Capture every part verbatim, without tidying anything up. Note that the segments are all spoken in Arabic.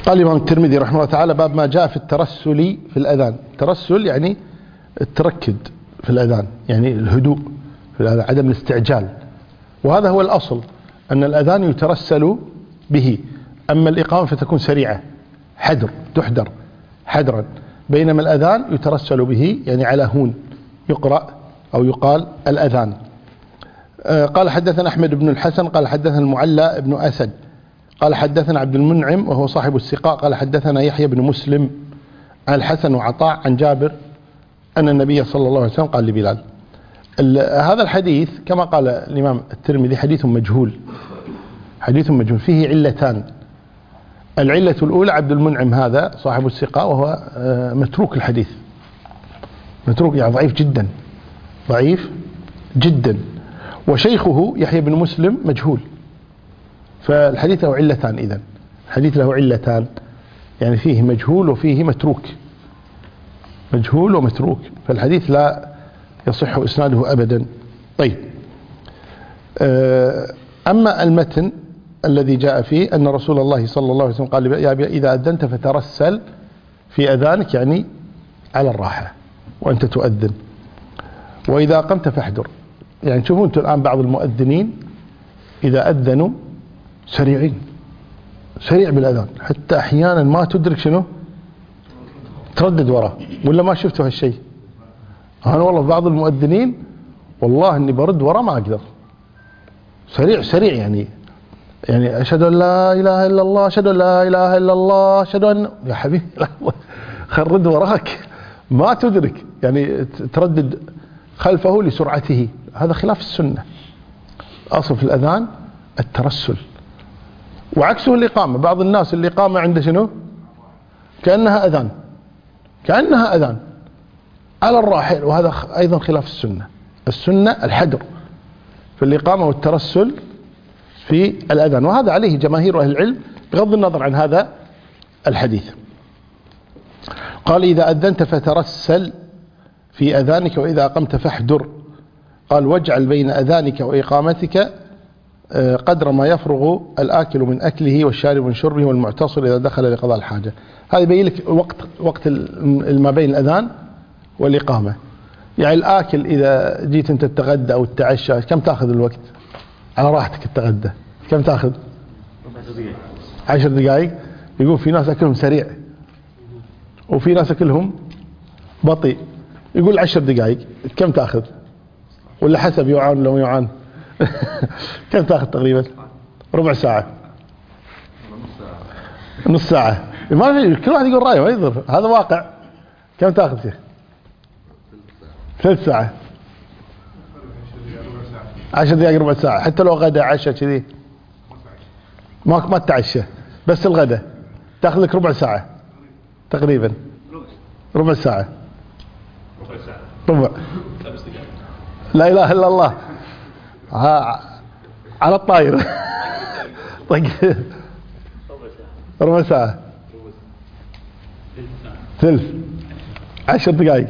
قال الإمام الترمذي رحمه الله تعالى: باب ما جاء في الترسل في الأذان. الترسل يعني التركد في الأذان، يعني الهدوء في الأذان، عدم الاستعجال، وهذا هو الأصل، أن الأذان يترسل به، أما الإقامة فتكون سريعة حدر، تحدر حدرا، بينما الأذان يترسل به يعني على هون، يقرأ أو يقال الأذان. قال حدثنا أحمد بن الحسن قال حدثنا المعلى بن أسد قال حدثنا عبد المنعم وهو صاحب السقاء قال حدثنا يحيى بن مسلم عن الحسن وعطاء عن جابر أن النبي صلى الله عليه وسلم قال لبلال. هذا الحديث كما قال الإمام الترمذي حديث مجهول، حديث مجهول فيه علتان. العلة الأولى عبد المنعم هذا صاحب السقاء وهو متروك الحديث، متروك يعني ضعيف جدا، ضعيف جدا، وشيخه يحيى بن مسلم مجهول، فالحديث له علتان. إذن الحديث له علتان، يعني فيه مجهول وفيه متروك، مجهول ومتروك، فالحديث لا يصح إسناده أبدا. طيب، أما المتن الذي جاء فيه أن رسول الله صلى الله عليه وسلم قال: يا إذا أذنت فترسل في أذانك، يعني على الراحة وأنت تؤذن، وإذا أقمت فاحذر. يعني شوفوا أنتم الآن بعض المؤذنين إذا أذنوا سريعين، سريع بالأذان، حتى أحيانا ما تدرك شنو تردد وراه، ولا ما شفتوا هالشيء؟ أنا والله بعض المؤذنين والله إني برد وراه ما أقدر، سريع سريع، يعني يعني أشهد أن لا إله إلا الله، أشهد أن لا إله إلا الله، أشهد أن، يا حبيبي خرد وراك ما تدرك، يعني تردد خلفه لسرعته، هذا خلاف السنة. أصل في الأذان الترسل، وعكسه الإقامة. بعض الناس الإقامة عنده شنو؟ كأنها أذان، كأنها أذان على الراحل، وهذا أيضا خلاف السنة. السنة الحدر في الإقامة والترسل في الأذان، وهذا عليه جماهير أهل العلم بغض النظر عن هذا الحديث. قال: إذا أذنت فترسل في أذانك وإذا أقمت فاحدر. قال: واجعل بين أذانك وإقامتك قدر ما يفرغ الآكل من أكله والشارب من شربه والمعتصر إذا دخل لقضاء الحاجة. هذا يبين لك وقت وقت ما بين الأذان والإقامة. يعني الآكل إذا جيت أنت تتغدى أو تتعشى كم تأخذ الوقت؟ على راحتك التغدى كم تأخذ؟ عشر دقائق. يقول في ناس أكلهم سريع وفي ناس أكلهم بطيء. يقول عشر دقائق كم تأخذ؟ ولا حسب يعان لو يعان كم تأخذ تقريبا؟ ربع ساعة، نص ساعة، ما في، كل واحد يقول رأيه ما يضر، هذا واقع. كم تأخذ فيه؟ ثلاث ساعة، عشر دقائق، ربع ساعة. حتى لو غدا عشاء كذي ما ما تتعشى، بس الغدا تأخذ لك ربع ساعة تقريبا، ربع ساعة، ربع، لا إله إلا الله، ها على الطاير طيب ربع ساعة، ثلث، عشر دقائق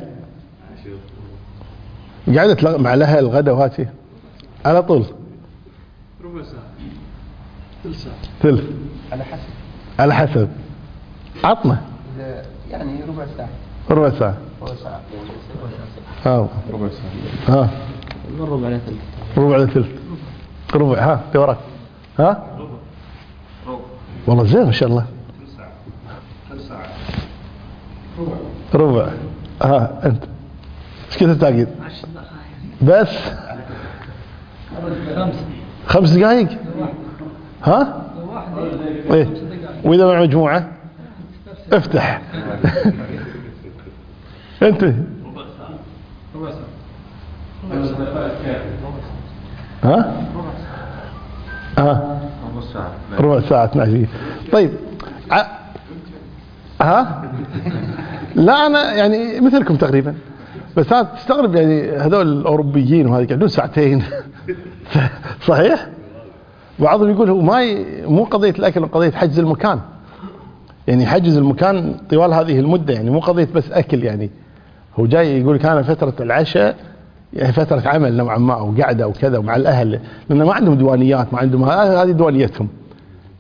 قاعدة مع لها الغداء وهاتي على طول ربع ساعة، ثلث ساعة، ثلث، على حسب على حسب عطنا، يعني ربع ساعة، ربع ساعة، ربع ساعة، ها ربع ساعة، ها ربع على ثلث، ربع على ثلث، ربع، ها في وراك، ها ربع، والله زين ما شاء الله، ثلث ساعة، ثلث ساعة، ربع، ربع، ها انت ايش كذا تاكد؟ بس خمس خمس دقائق، ها ايه، واذا مع مجموعة افتح انت ربع ساعة، ربع ساعة، ها ها ربع ساعة، ربع ساعة اثناشر دقيقة. طيب ع... ها لا انا يعني مثلكم تقريبا، بس انا تستغرب يعني هذول الاوروبيين وهذه يقعدون ساعتين صحيح. بعضهم يقول هو ما ي... مو قضية الاكل، قضية حجز المكان، يعني حجز المكان طوال هذه المدة، يعني مو قضية بس اكل، يعني هو جاي يقول كان فترة العشاء يعني فترة عمل نوعا ما او قعدة او كذا ومع الاهل، لان ما عندهم ديوانيات، ما عندهم هذه ديوانيتهم،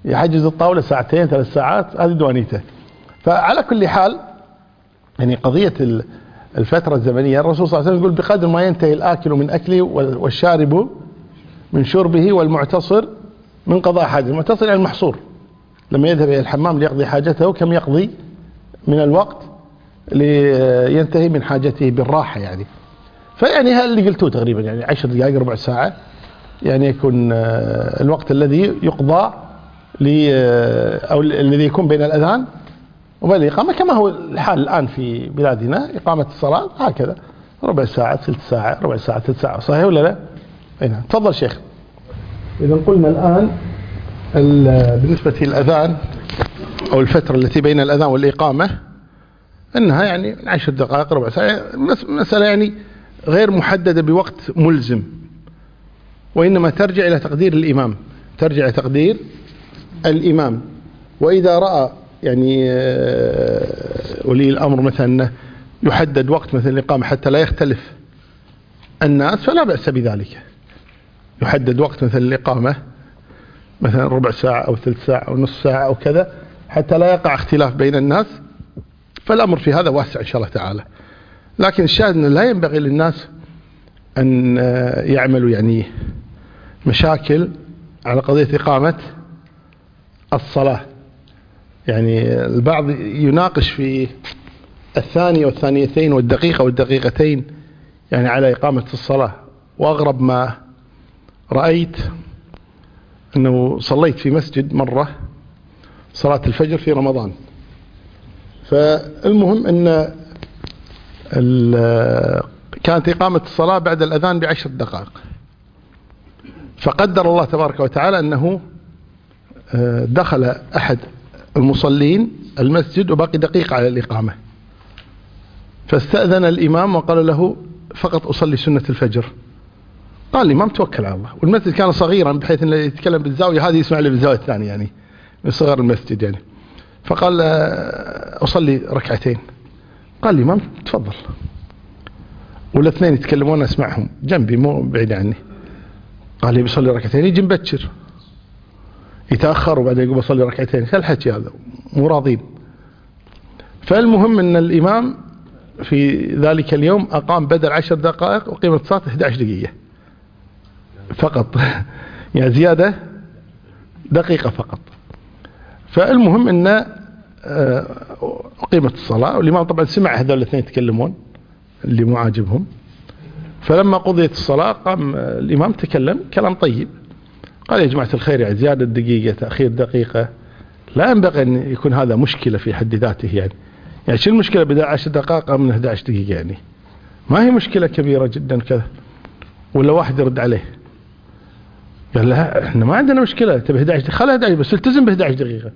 يحجز الطاولة ساعتين ثلاث ساعات، هذه دوانيته. فعلى كل حال يعني قضية الفترة الزمنية، الرسول صلى الله عليه وسلم يقول بقدر ما ينتهي الآكل من أكله والشارب من شربه والمعتصر من قضاء حاجة. المعتصر يعني المحصور، لما يذهب إلى الحمام ليقضي حاجته كم يقضي من الوقت لينتهي من حاجته بالراحة يعني. فيعني هذا اللي قلتوه تقريبا، يعني عشر دقائق ربع ساعة يعني يكون الوقت الذي يقضى أو الذي يكون بين الأذان وبين الإقامة، كما هو الحال الآن في بلادنا إقامة الصلاة هكذا ربع ساعة ثلث ساعة ربع ساعة ثلث ساعة، صحيح ولا لا؟ أي نعم. تفضل شيخ. إذا قلنا الآن بالنسبة للأذان أو الفترة التي بين الأذان والإقامة أنها يعني عشر دقائق ربع ساعة، مسألة يعني غير محددة بوقت ملزم، وإنما ترجع إلى تقدير الإمام، ترجع إلى تقدير الإمام. وإذا رأى يعني ولي الأمر مثلا يحدد وقت مثل الإقامة حتى لا يختلف الناس فلا بأس بذلك، يحدد وقت مثل الإقامة مثلا ربع ساعة أو ثلث ساعة أو نصف ساعة أو كذا حتى لا يقع اختلاف بين الناس، فالأمر في هذا واسع إن شاء الله تعالى. لكن الشاهد أنه لا ينبغي للناس أن يعملوا يعني مشاكل على قضية إقامة الصلاة. يعني البعض يناقش في الثانية والثانيتين والدقيقة والدقيقتين يعني على إقامة الصلاة. وأغرب ما رأيت أنه صليت في مسجد مرة صلاة الفجر في رمضان، فالمهم أن كانت إقامة الصلاة بعد الأذان بعشر دقائق، فقدر الله تبارك وتعالى أنه دخل أحد المصلين المسجد وباقي دقيقة على الإقامة، فاستأذن الإمام وقال له فقط أصلي سنة الفجر. قال الإمام توكل على الله، والمسجد كان صغيرا بحيث أنه يتكلم بالزاوية هذه يسمع له بالزاوية الثانية يعني من صغر المسجد يعني. فقال أصلي ركعتين. قال الإمام تفضل، والاثنين يتكلمون أسمعهم جنبي مو بعيد عني. قال لي بصلي ركعتين، يجي مبكر يتأخر وبعدين يقول بصلي ركعتين، شو الحكي هذا؟ مو راضين. فالمهم أن الإمام في ذلك اليوم أقام بدل عشر دقائق وقيمة الصلاة إحدى عشرة دقيقة فقط يعني زيادة دقيقة فقط. فالمهم أن قيمة الصلاة، والإمام طبعا سمع هذول الاثنين يتكلمون اللي مو عاجبهم. فلما قضيت الصلاة قام الإمام تكلم كلام طيب، قال يا جماعة الخير يعني زيادة دقيقة تأخير دقيقة لا ينبغي أن يكون هذا مشكلة في حد ذاته يعني. يعني شو المشكلة بدأ عشر دقائق من إحدى عشرة دقيقة يعني؟ ما هي مشكلة كبيرة جدا كذا. ولا واحد يرد عليه قال لا احنا ما عندنا مشكلة، تبي إحدى عشرة خلها إحدى عشرة بس التزم ب إحدى عشرة دقيقة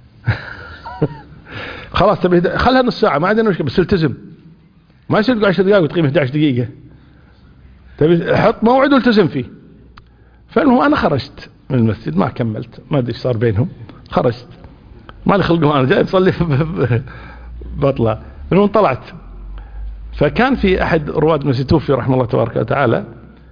خلاص تبي خلها نص ساعة ما عندنا مشكلة بس التزم، ما يصير تقول عشر دقائق وتقيم إحدى عشرة دقيقة، تبي حط موعد والتزم فيه. فالمهم أنا خرجت من المسجد ما كملت، ما أدري إيش صار بينهم، خرجت ما لي خلق أنا جاي أصلي بطلع. المهم طلعت، فكان في أحد رواد المسجد توفي رحمه الله تبارك وتعالى،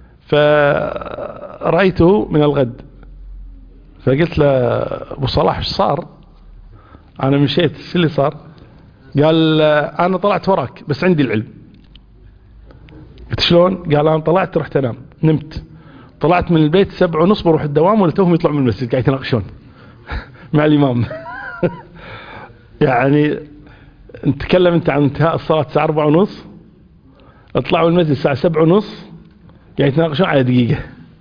فرأيته من الغد فقلت له أبو صلاح إيش صار؟ أنا مشيت شو اللي صار؟ قال أنا طلعت وراك بس عندي العلم. قلت شلون؟ قال أنا طلعت رحت أنام نمت، طلعت من البيت سبع ونص بروح الدوام ولا توهم يطلعوا من المسجد قاعد يتناقشون مع الإمام يعني نتكلم أنت عن انتهاء الصلاة الساعة أربعة ونص، اطلعوا المسجد الساعة سبع ونص قاعد يتناقشون على دقيقة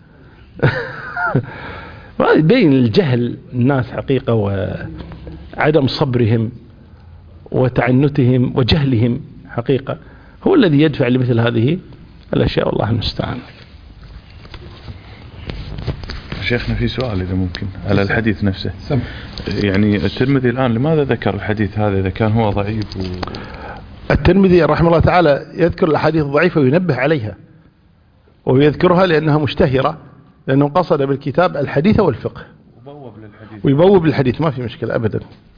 يبين الجهل الناس حقيقة وعدم صبرهم وتعنتهم وجهلهم حقيقة هو الذي يدفع لمثل هذه الأشياء، والله المستعان. شيخنا في سؤال إذا ممكن على الحديث نفسه. سم. يعني الترمذي الآن لماذا ذكر الحديث هذا إذا كان هو ضعيف؟ و... الترمذي رحمه الله تعالى يذكر الأحاديث الضعيفة وينبه عليها، ويذكرها لأنها مشتهرة، لأنه قصد بالكتاب الحديث والفقه، ويبوب للحديث ما في مشكلة أبدا.